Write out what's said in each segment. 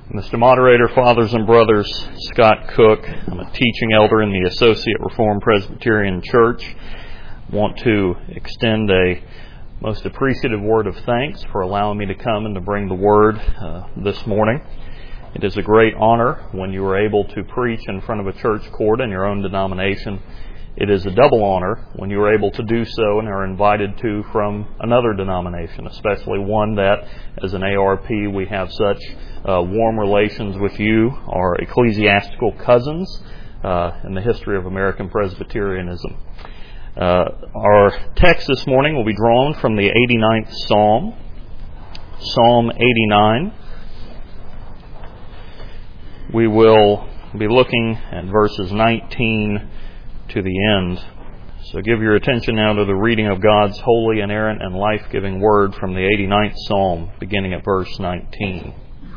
Mr. Moderator, fathers and brothers, Scott Cook. I'm a teaching elder in the Associate Reformed Presbyterian Church. I want to extend a most appreciative word of thanks for allowing me to come and to bring the word this morning. It is a great honor when you are able to preach in front of a church court in your own denomination. It is a double honor when you are able to do so and are invited to from another denomination, especially one that, as an ARP, we have such warm relations with you, our ecclesiastical cousins in the history of American Presbyterianism. Our text this morning will be drawn from the 89th Psalm, Psalm 89. We will be looking at verses 19 to the end. So give your attention now to the reading of God's holy, inerrant, and life-giving word from the 89th Psalm, beginning at verse 19.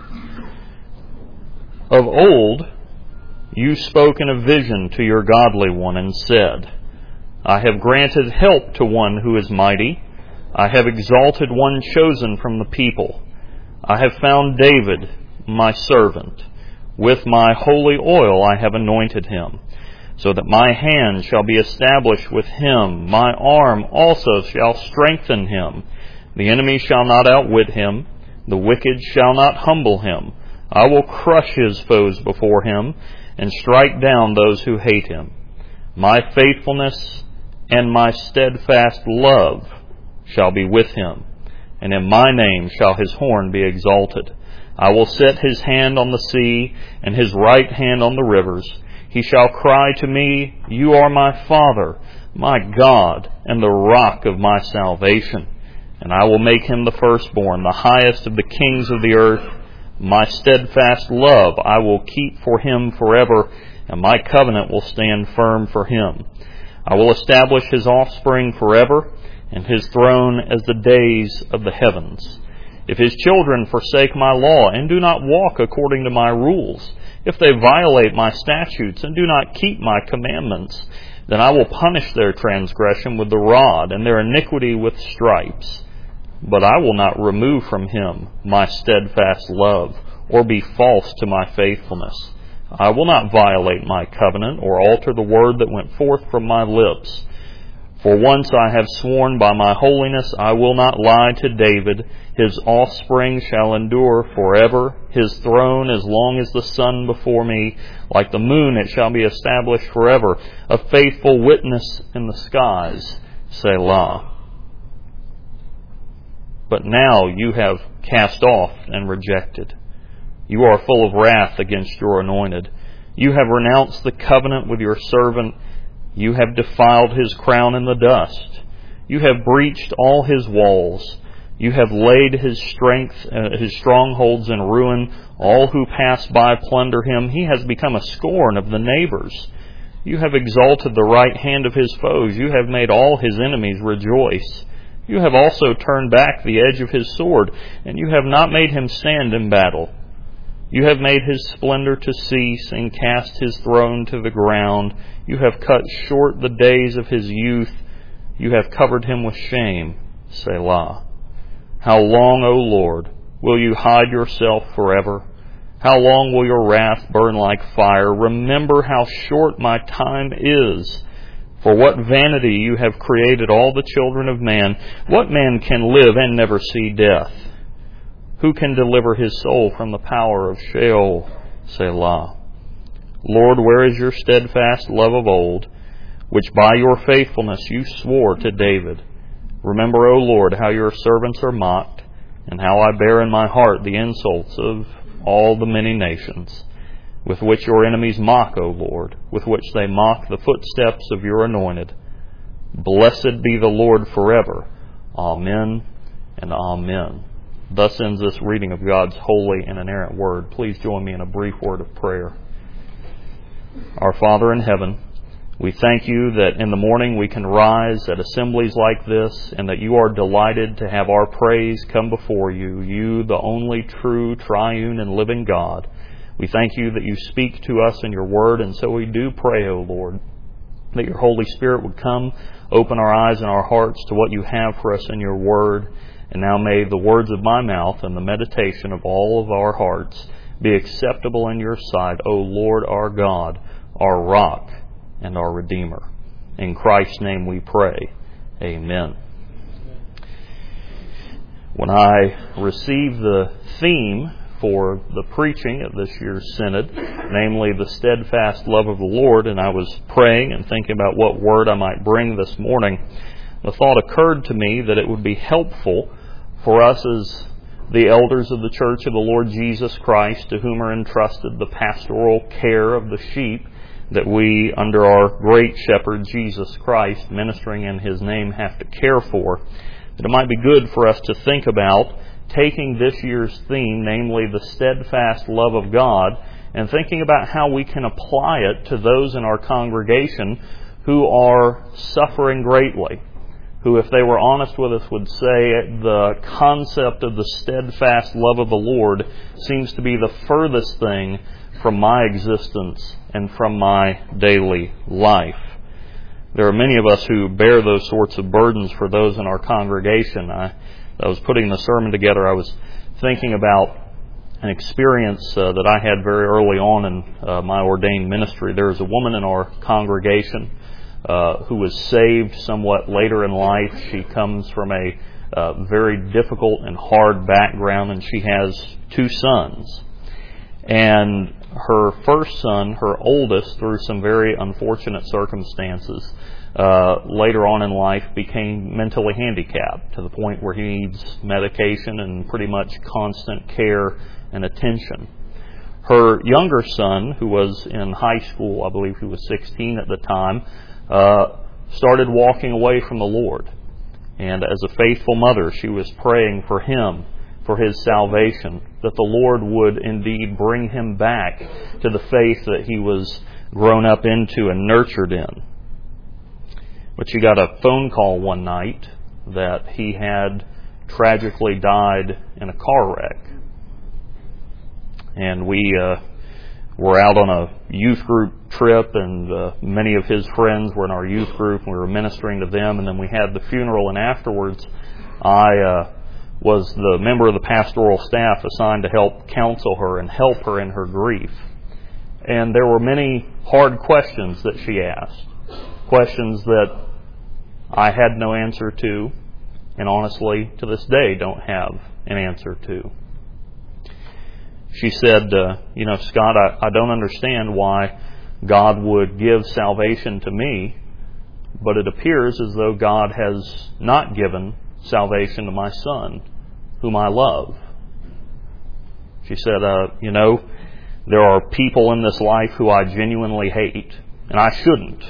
Of old, you spoke in a vision to your godly one and said, I have granted help to one who is mighty. I have exalted one chosen from the people. I have found David, my servant. With my holy oil I have anointed him, so that my hand shall be established with him. My arm also shall strengthen him. The enemy shall not outwit him. The wicked shall not humble him. I will crush his foes before him and strike down those who hate him. My faithfulness and my steadfast love shall be with him, and in my name shall his horn be exalted. I will set his hand on the sea and his right hand on the rivers. He shall cry to me, You are my Father, my God, and the rock of my salvation. And I will make him the firstborn, the highest of the kings of the earth. My steadfast love I will keep for him forever, and my covenant will stand firm for him. I will establish his offspring forever, and his throne as the days of the heavens. If his children forsake my law and do not walk according to my rules, if they violate my statutes and do not keep my commandments, then I will punish their transgression with the rod and their iniquity with stripes. But I will not remove from him my steadfast love or be false to my faithfulness. I will not violate my covenant or alter the word that went forth from my lips. For once I have sworn by my holiness, I will not lie to David. His offspring shall endure forever. His throne as long as the sun before me. Like the moon it shall be established forever. A faithful witness in the skies. Selah. But now you have cast off and rejected. You are full of wrath against your anointed. You have renounced the covenant with your servant. You have defiled his crown in the dust. You have breached all his walls. You have laid his strongholds in ruin. All who pass by plunder him. He has become a scorn of the neighbors. You have exalted the right hand of his foes. You have made all his enemies rejoice. You have also turned back the edge of his sword, and you have not made him stand in battle. You have made his splendor to cease and cast his throne to the ground. You have cut short the days of his youth. You have covered him with shame. Selah. How long, O Lord, will you hide yourself forever? How long will your wrath burn like fire? Remember how short my time is. For what vanity you have created all the children of man. What man can live and never see death? Who can deliver his soul from the power of Sheol? Selah. Lord, where is your steadfast love of old, which by your faithfulness you swore to David? Remember, O Lord, how your servants are mocked, and how I bear in my heart the insults of all the many nations, with which your enemies mock, O Lord, with which they mock the footsteps of your anointed. Blessed be the Lord forever. Amen and amen. Thus ends this reading of God's holy and inerrant word. Please join me in a brief word of prayer. Our Father in heaven, we thank you that in the morning we can rise at assemblies like this, and that you are delighted to have our praise come before you, you, the only true, triune, and living God. We thank you that you speak to us in your word, and so we do pray, O Lord, that your Holy Spirit would come, open our eyes and our hearts to what you have for us in your word. And now may the words of my mouth and the meditation of all of our hearts be acceptable in your sight, O Lord our God, our rock and our Redeemer. In Christ's name we pray. Amen. When I received the theme for the preaching at this year's synod, namely the steadfast love of the Lord, and I was praying and thinking about what word I might bring this morning, the thought occurred to me that it would be helpful for us as the elders of the Church of the Lord Jesus Christ, to whom are entrusted the pastoral care of the sheep that we, under our great shepherd Jesus Christ, ministering in His name, have to care for, that it might be good for us to think about taking this year's theme, namely the steadfast love of God, and thinking about how we can apply it to those in our congregation who are suffering greatly, who, if they were honest with us, would say the concept of the steadfast love of the Lord seems to be the furthest thing from my existence and from my daily life. There are many of us who bear those sorts of burdens for those in our congregation. I was putting the sermon together. I was thinking about an experience that I had very early on in my ordained ministry. There is a woman in our congregation who was saved somewhat later in life. She comes from a very difficult and hard background, and she has 2 sons. And her first son, her oldest, through some very unfortunate circumstances, later on in life became mentally handicapped to the point where he needs medication and pretty much constant care and attention. Her younger son, who was in high school, I believe he was 16 at the time, started walking away from the Lord. And as a faithful mother, she was praying for him, for his salvation, that the Lord would indeed bring him back to the faith that he was grown up into and nurtured in. But she got a phone call one night that he had tragically died in a car wreck. And we were out on a youth group trip, and many of his friends were in our youth group, and we were ministering to them, and then we had the funeral, and afterwards I was the member of the pastoral staff assigned to help counsel her and help her in her grief. And there were many hard questions that she asked, questions that I had no answer to, and honestly, to this day, don't have an answer to. She said, Scott, I don't understand why God would give salvation to me, but it appears as though God has not given salvation to my son, whom I love. She said, there are people in this life who I genuinely hate, and I shouldn't.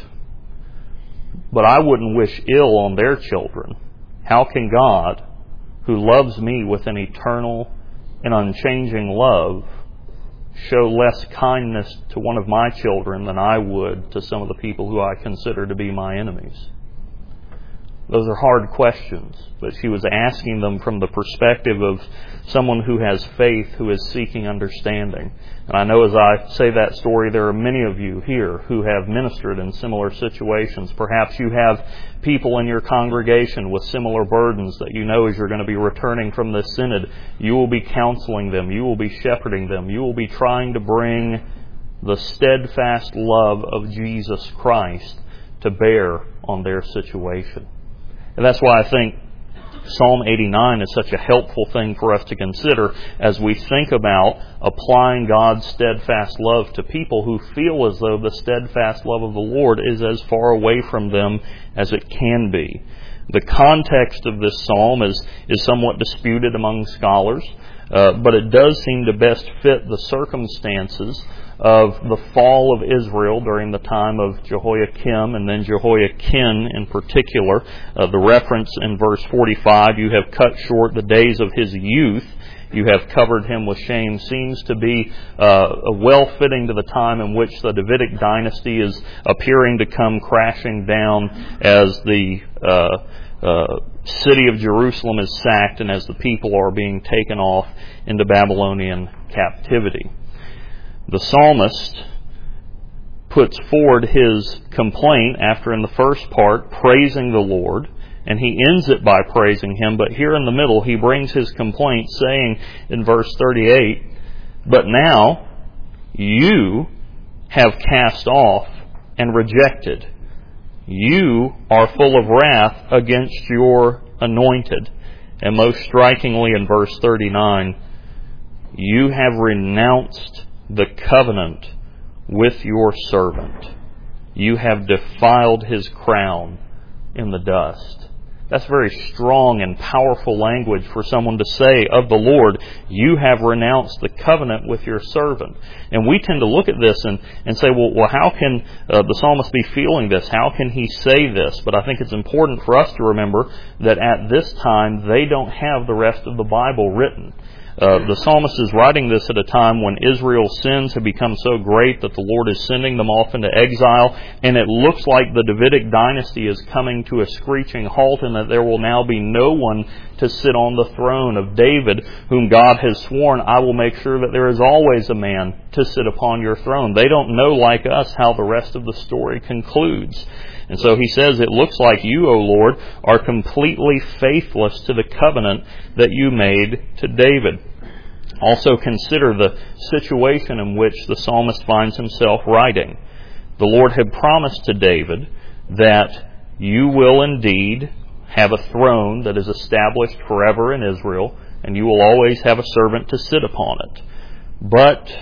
But I wouldn't wish ill on their children. How can God, who loves me with an eternal and unchanging love, show less kindness to one of my children than I would to some of the people who I consider to be my enemies? Those are hard questions, but she was asking them from the perspective of someone who has faith, who is seeking understanding. And I know as I say that story, there are many of you here who have ministered in similar situations. Perhaps you have people in your congregation with similar burdens that you know as you're going to be returning from this synod, you will be counseling them, you will be shepherding them, you will be trying to bring the steadfast love of Jesus Christ to bear on their situation. And that's why I think Psalm 89 is such a helpful thing for us to consider as we think about applying God's steadfast love to people who feel as though the steadfast love of the Lord is as far away from them as it can be. The context of this psalm is somewhat disputed among scholars, but it does seem to best fit the circumstances of the fall of Israel during the time of Jehoiakim and then Jehoiakim in particular. The reference in verse 45, you have cut short the days of his youth, you have covered him with shame, seems to be well-fitting to the time in which the Davidic dynasty is appearing to come crashing down as the city of Jerusalem is sacked and as the people are being taken off into Babylonian captivity. The psalmist puts forward his complaint after in the first part praising the Lord, and he ends it by praising Him, but here in the middle he brings his complaint saying in verse 38, But now you have cast off and rejected. You are full of wrath against your anointed. And most strikingly in verse 39, you have renounced the covenant with your servant. You have defiled his crown in the dust. That's very strong and powerful language for someone to say of the Lord, you have renounced the covenant with your servant. And we tend to look at this and say, well, how can the psalmist be feeling this? How can he say this? But I think it's important for us to remember that at this time, they don't have the rest of the Bible written. The psalmist is writing this at a time when Israel's sins have become so great that the Lord is sending them off into exile, and it looks like the Davidic dynasty is coming to a screeching halt, and that there will now be no one to sit on the throne of David, whom God has sworn, I will make sure that there is always a man to sit upon your throne. They don't know, like us, how the rest of the story concludes. And so he says, it looks like you, O Lord, are completely faithless to the covenant that you made to David. Also consider the situation in which the psalmist finds himself writing. The Lord had promised to David that you will indeed have a throne that is established forever in Israel, and you will always have a servant to sit upon it. But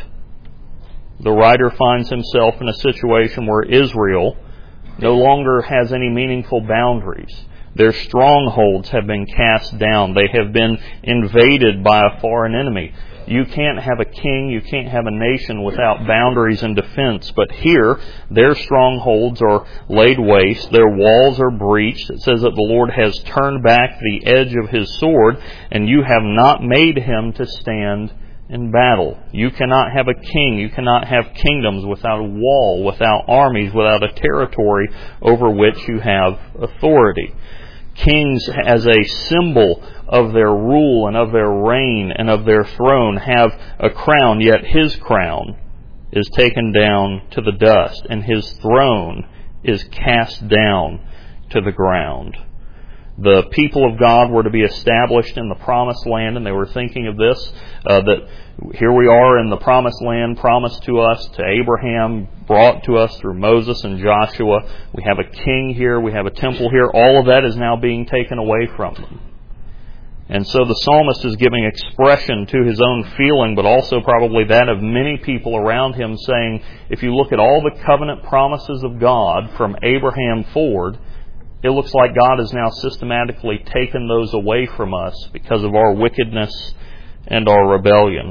the writer finds himself in a situation where Israel no longer has any meaningful boundaries. Their strongholds have been cast down. They have been invaded by a foreign enemy. You can't have a king, you can't have a nation without boundaries and defense. But here, their strongholds are laid waste, their walls are breached. It says that the Lord has turned back the edge of his sword, and you have not made him to stand in battle. You cannot have a king, you cannot have kingdoms without a wall, without armies, without a territory over which you have authority. Kings, as a symbol of their rule and of their reign and of their throne, have a crown, yet his crown is taken down to the dust, and his throne is cast down to the ground. The people of God were to be established in the promised land, and they were thinking of this, that here we are in the promised land promised to us, to Abraham, brought to us through Moses and Joshua. We have a king here, we have a temple here. All of that is now being taken away from them. And so the psalmist is giving expression to his own feeling, but also probably that of many people around him, saying, if you look at all the covenant promises of God from Abraham forward, it looks like God has now systematically taken those away from us because of our wickedness and our rebellion.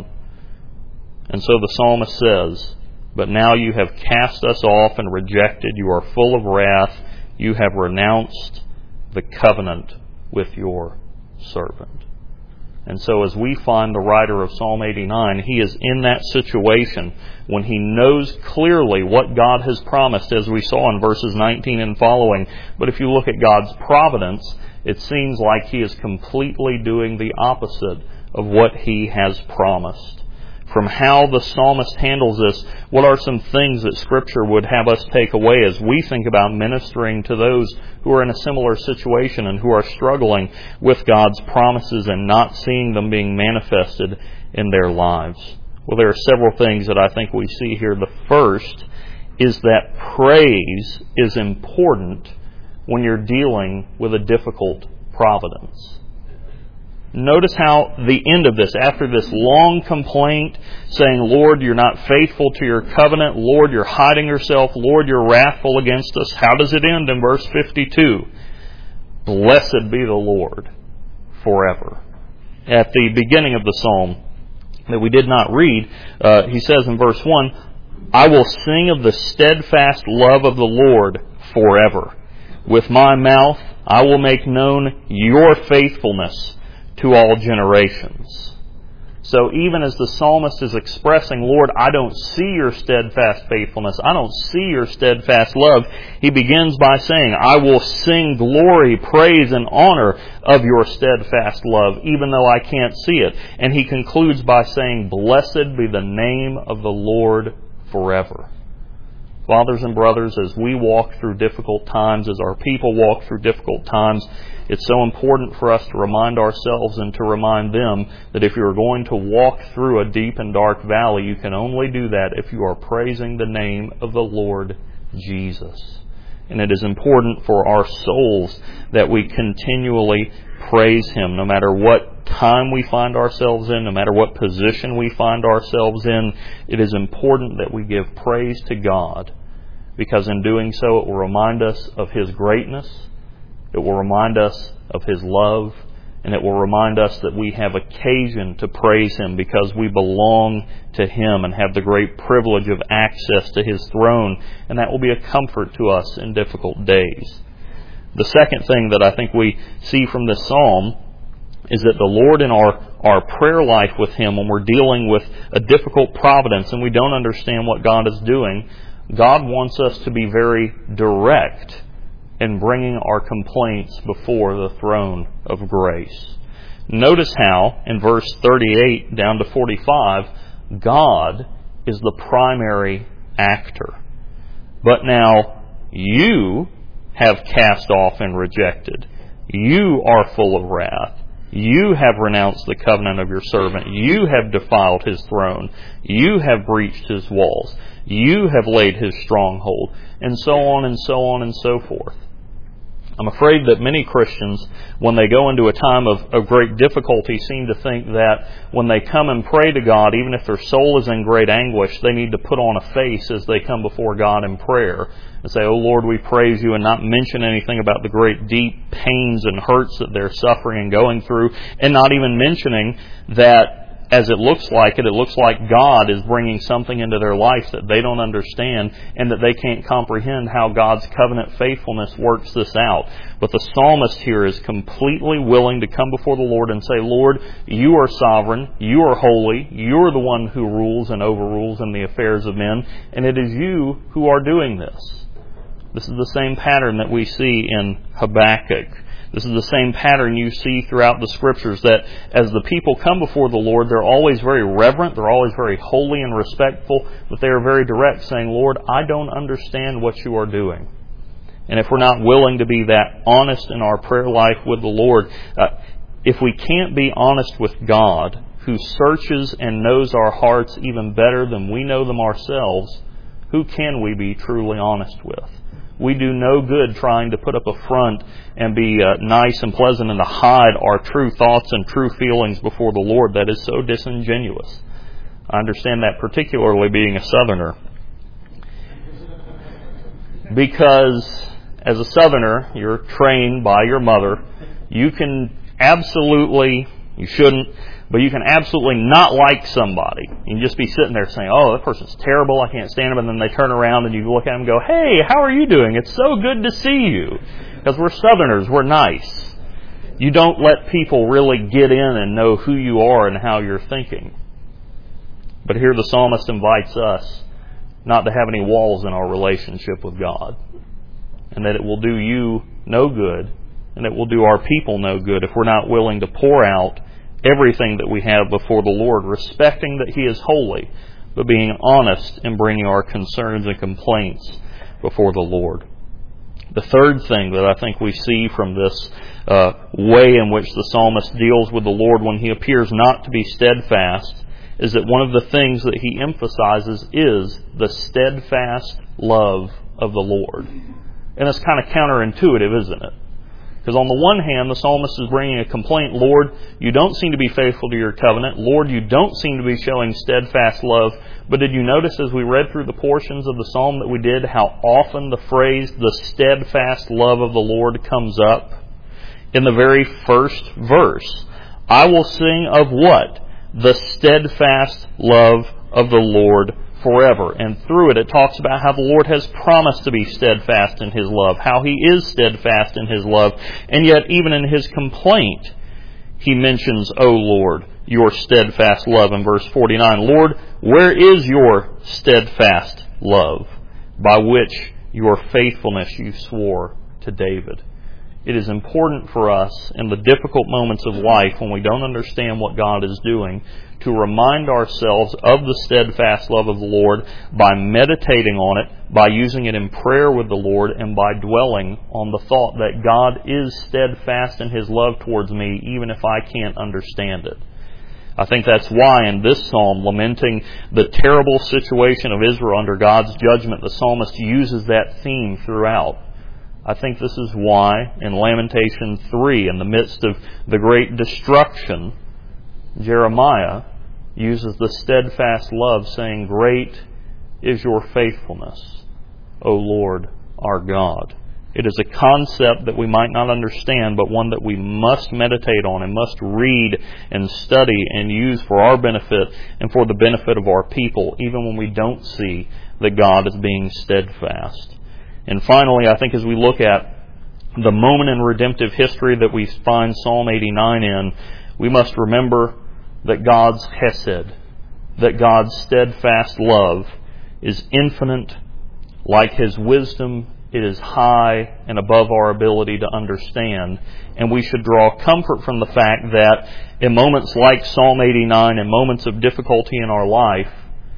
And so the psalmist says, but now you have cast us off and rejected. You are full of wrath. You have renounced the covenant with your servant. And so as we find the writer of Psalm 89, he is in that situation when he knows clearly what God has promised, as we saw in verses 19 and following. But if you look at God's providence, it seems like he is completely doing the opposite of what he has promised. From how the psalmist handles this, what are some things that Scripture would have us take away as we think about ministering to those who are in a similar situation and who are struggling with God's promises and not seeing them being manifested in their lives? Well, there are several things that I think we see here. The first is that praise is important when you're dealing with a difficult providence. Notice how the end of this, after this long complaint, saying, Lord, you're not faithful to your covenant. Lord, you're hiding yourself. Lord, you're wrathful against us. How does it end in verse 52? Blessed be the Lord forever. At the beginning of the psalm that we did not read, he says in verse 1, I will sing of the steadfast love of the Lord forever. With my mouth I will make known your faithfulness to all generations. So even as the psalmist is expressing, Lord, I don't see your steadfast faithfulness, I don't see your steadfast love, he begins by saying, I will sing glory, praise, and honor of your steadfast love, even though I can't see it. And he concludes by saying, blessed be the name of the Lord forever. Fathers and brothers, as we walk through difficult times, as our people walk through difficult times, it's so important for us to remind ourselves and to remind them that if you're going to walk through a deep and dark valley, you can only do that if you are praising the name of the Lord Jesus. And it is important for our souls that we continually praise Him, no matter what time we find ourselves in, no matter what position we find ourselves in. It is important that we give praise to God, because in doing so it will remind us of His greatness, it will remind us of His love, and it will remind us that we have occasion to praise Him because we belong to Him and have the great privilege of access to His throne, and that will be a comfort to us in difficult days. The second thing that I think we see from this psalm is that the Lord, in our prayer life with Him, when we're dealing with a difficult providence and we don't understand what God is doing, God wants us to be very direct in bringing our complaints before the throne of grace. Notice how, in verse 38 down to 45, God is the primary actor. But now you have cast off and rejected. You are full of wrath. You have renounced the covenant of your servant. You have defiled His throne. You have breached His walls. You have laid His stronghold. And so on and so on and so forth. I'm afraid that many Christians, when they go into a time of great difficulty, seem to think that when they come and pray to God, even if their soul is in great anguish, they need to put on a face as they come before God in prayer and say, "Oh Lord, we praise You," and not mention anything about the great deep pains and hurts that they're suffering and going through, and not even mentioning that as it looks like God is bringing something into their life that they don't understand and that they can't comprehend how God's covenant faithfulness works this out. But the psalmist here is completely willing to come before the Lord and say, "Lord, You are sovereign, You are holy, You are the one who rules and overrules in the affairs of men, and it is You who are doing this." This is the same pattern that we see in Habakkuk. This is the same pattern you see throughout the Scriptures, that as the people come before the Lord, they're always very reverent, they're always very holy and respectful, but they are very direct, saying, "Lord, I don't understand what You are doing." And if we're not willing to be that honest in our prayer life with the Lord, if we can't be honest with God, who searches and knows our hearts even better than we know them ourselves, who can we be truly honest with? We do no good trying to put up a front and be nice and pleasant and to hide our true thoughts and true feelings before the Lord. That is so disingenuous. I understand that, particularly being a Southerner. Because as a Southerner, you're trained by your mother. You can absolutely, you shouldn't, but you can absolutely not like somebody. You can just be sitting there saying, "Oh, that person's terrible, I can't stand them," and then they turn around and you look at them and go, "Hey, how are you doing? It's so good to see you." Because we're Southerners, we're nice. You don't let people really get in and know who you are and how you're thinking. But here the psalmist invites us not to have any walls in our relationship with God, and that it will do you no good, and it will do our people no good if we're not willing to pour out everything that we have before the Lord, respecting that He is holy, but being honest in bringing our concerns and complaints before the Lord. The third thing that I think we see from this way in which the psalmist deals with the Lord when he appears not to be steadfast is that one of the things that he emphasizes is the steadfast love of the Lord. And it's kind of counterintuitive, isn't it? Because on the one hand, the psalmist is bringing a complaint. "Lord, You don't seem to be faithful to Your covenant. Lord, You don't seem to be showing steadfast love." But did you notice as we read through the portions of the psalm that we did, how often the phrase, "the steadfast love of the Lord," comes up? In the very first verse, "I will sing of" what? "The steadfast love of the Lord forever." And through it talks about how the Lord has promised to be steadfast in His love, how He is steadfast in His love. And yet, even in his complaint, he mentions, "O Lord, Your steadfast love," in verse 49. "Lord, where is Your steadfast love, by which Your faithfulness You swore to David?" It is important for us in the difficult moments of life when we don't understand what God is doing to remind ourselves of the steadfast love of the Lord by meditating on it, by using it in prayer with the Lord, and by dwelling on the thought that God is steadfast in His love towards me, even if I can't understand it. I think that's why in this psalm, lamenting the terrible situation of Israel under God's judgment, the psalmist uses that theme throughout. I think this is why in Lamentation 3, in the midst of the great destruction, Jeremiah uses the steadfast love, saying, "Great is your faithfulness, O Lord our God." It is a concept that we might not understand, but one that we must meditate on and must read and study and use for our benefit and for the benefit of our people, even when we don't see that God is being steadfast. And finally, I think as we look at the moment in redemptive history that we find Psalm 89 in, we must remember that God's hesed, that God's steadfast love is infinite. Like His wisdom, it is high and above our ability to understand. And we should draw comfort from the fact that in moments like Psalm 89, in moments of difficulty in our life,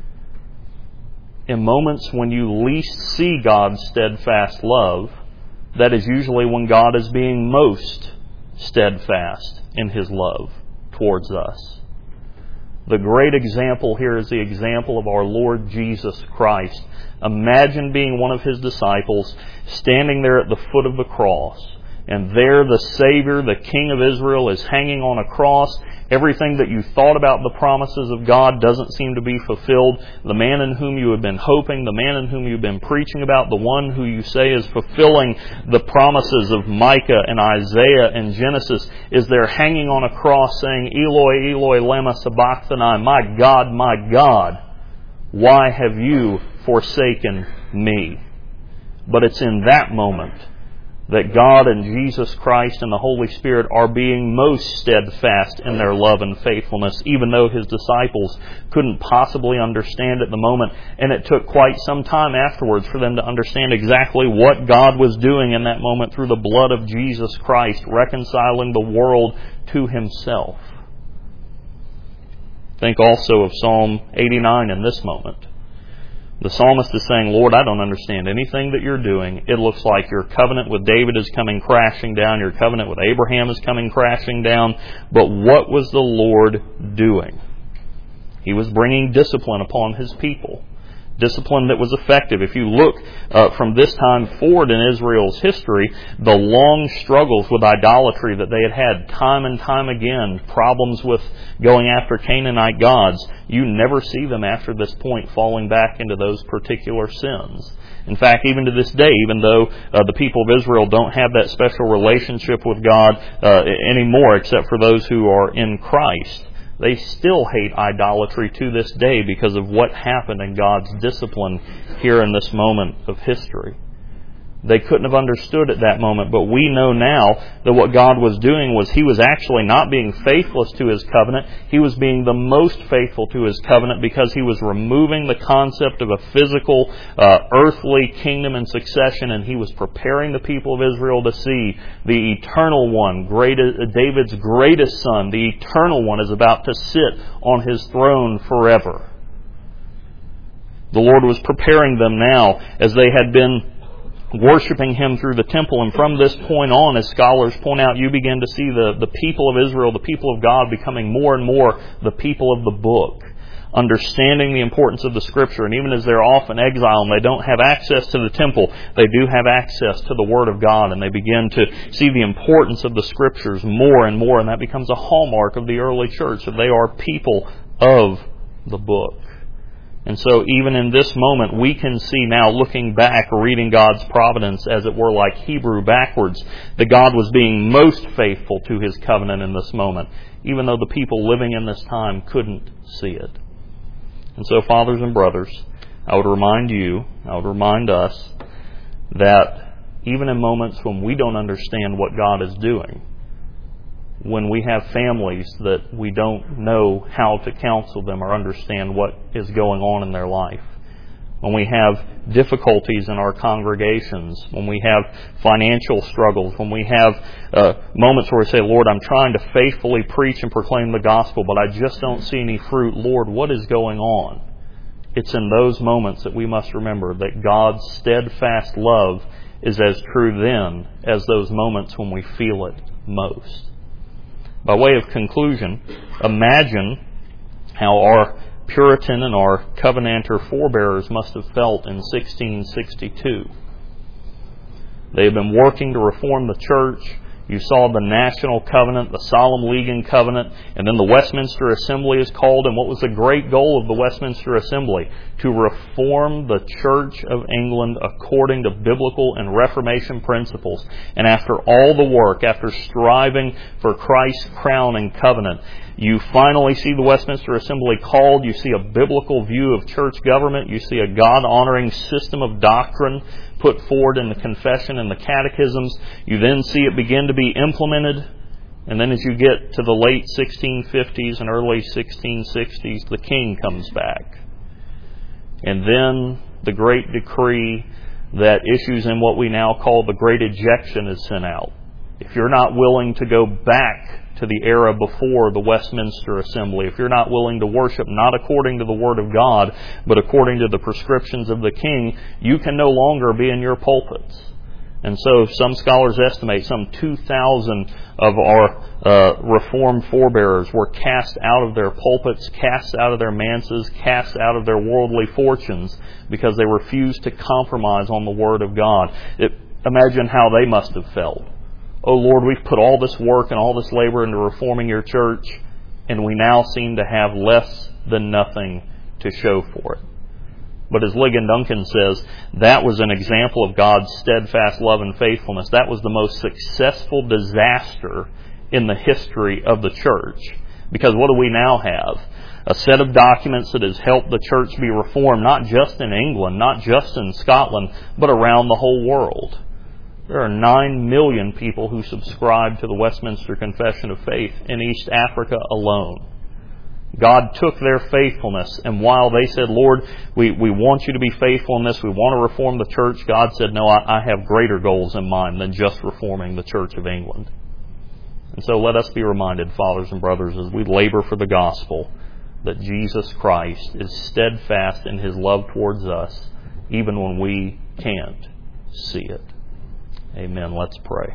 in moments when you least see God's steadfast love, that is usually when God is being most steadfast in His love towards us. The great example here is the example of our Lord Jesus Christ. Imagine being one of His disciples, standing there at the foot of the cross, and there the Savior, the King of Israel, is hanging on a cross. Everything that you thought about the promises of God doesn't seem to be fulfilled. The man in whom you have been hoping, the man in whom you've been preaching about, the one who you say is fulfilling the promises of Micah and Isaiah and Genesis, is there hanging on a cross saying, "Eloi, Eloi, lema sabachthani," my God, why have you forsaken me?" But it's in that moment that God and Jesus Christ and the Holy Spirit are being most steadfast in their love and faithfulness, even though His disciples couldn't possibly understand at the moment. And it took quite some time afterwards for them to understand exactly what God was doing in that moment through the blood of Jesus Christ, reconciling the world to Himself. Think also of Psalm 89 in this moment. The psalmist is saying, "Lord, I don't understand anything that You're doing. It looks like Your covenant with David is coming crashing down. Your covenant with Abraham is coming crashing down." But what was the Lord doing? He was bringing discipline upon His people. Discipline that was effective. If you look from this time forward in Israel's history, the long struggles with idolatry that they had had time and time again, problems with going after Canaanite gods, you never see them after this point falling back into those particular sins. In fact, even to this day, even though the people of Israel don't have that special relationship with God anymore, except for those who are in Christ, they still hate idolatry to this day because of what happened in God's discipline here in this moment of history. They couldn't have understood at that moment, but we know now that what God was doing was He was actually not being faithless to His covenant. He was being the most faithful to His covenant because He was removing the concept of a physical, earthly kingdom and succession, and He was preparing the people of Israel to see the eternal one, David's greatest son, the eternal one, is about to sit on His throne forever. The Lord was preparing them now as they had been worshiping Him through the temple. And from this point on, as scholars point out, you begin to see the people of Israel, the people of God, becoming more and more the people of the book, understanding the importance of the Scripture. And even as they're off in exile and they don't have access to the temple, they do have access to the Word of God, and they begin to see the importance of the Scriptures more and more, and that becomes a hallmark of the early church, that they are people of the book. And so even in this moment, we can see now, looking back, reading God's providence, as it were, like Hebrew backwards, that God was being most faithful to His covenant in this moment, even though the people living in this time couldn't see it. And so, fathers and brothers, I would remind us that even in moments when we don't understand what God is doing, when we have families that we don't know how to counsel them or understand what is going on in their life, when we have difficulties in our congregations, when we have financial struggles, when we have moments where we say, Lord, I'm trying to faithfully preach and proclaim the gospel, but I just don't see any fruit. Lord, what is going on? It's in those moments that we must remember that God's steadfast love is as true then as those moments when we feel it most. By way of conclusion, imagine how our Puritan and our Covenanter forebears must have felt in 1662. They had been working to reform the church. You saw the National Covenant, the Solemn League and Covenant, and then the Westminster Assembly is called. And what was the great goal of the Westminster Assembly? To reform the Church of England according to biblical and Reformation principles. And after all the work, after striving for Christ's crown and covenant, you finally see the Westminster Assembly called. You see a biblical view of church government. You see a God-honoring system of doctrine put forward in the confession and the catechisms. You then see it begin to be implemented. And then as you get to the late 1650s and early 1660s, the king comes back. And then the great decree that issues in what we now call the Great Ejection is sent out. If you're not willing to go back to the era before the Westminster Assembly, if you're not willing to worship not according to the Word of God, but according to the prescriptions of the King, you can no longer be in your pulpits. And so some scholars estimate some 2,000 of our Reformed forebearers were cast out of their pulpits, cast out of their manses, cast out of their worldly fortunes because they refused to compromise on the Word of God. Imagine how they must have felt. Oh Lord, we've put all this work and all this labor into reforming your church, and we now seem to have less than nothing to show for it. But as Ligon Duncan says, that was an example of God's steadfast love and faithfulness. That was the most successful disaster in the history of the church. Because what do we now have? A set of documents that has helped the church be reformed, not just in England, not just in Scotland, but around the whole world. There are 9 million people who subscribe to the Westminster Confession of Faith in East Africa alone. God took their faithfulness, and while they said, Lord, we want you to be faithful in this, we want to reform the church, God said, no, I have greater goals in mind than just reforming the Church of England. And so let us be reminded, fathers and brothers, as we labor for the gospel, that Jesus Christ is steadfast in His love towards us, even when we can't see it. Amen. Let's pray.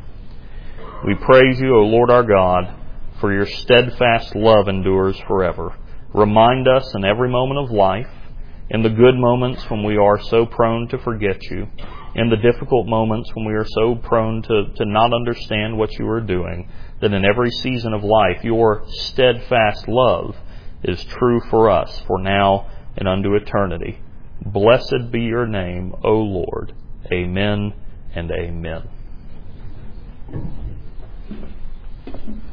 We praise you, O Lord our God, for your steadfast love endures forever. Remind us in every moment of life, in the good moments when we are so prone to forget you, in the difficult moments when we are so prone to not understand what you are doing, that in every season of life your steadfast love is true for us, for now and unto eternity. Blessed be your name, O Lord. Amen and amen.